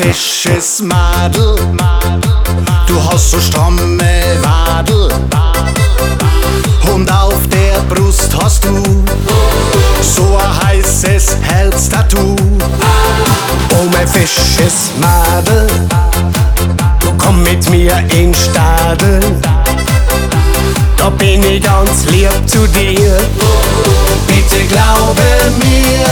fesches Madel, du hast so stramme Wadel und auf der Brust hast du so ein heißes Herztattoo. Oh mein fesches Madel, du komm mit mir in Stadel, da bin ich ganz lieb zu dir, bitte glaube mir.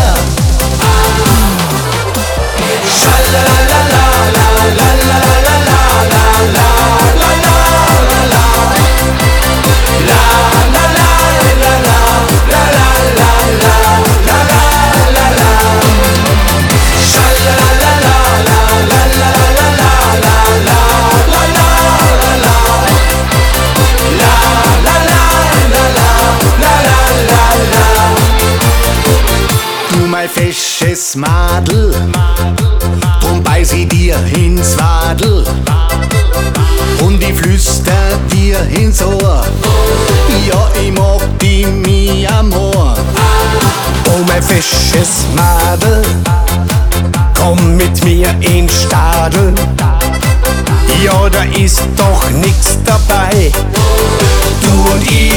Du mein fesches Madel, drum beiß ich dir ins Wadel und ich flüster dir ins Ohr, ja, ich mag dich, mi Amor. Oh mein fesches Madel, komm mit mir in Stadel, ja, da ist doch nix dabei, du und ich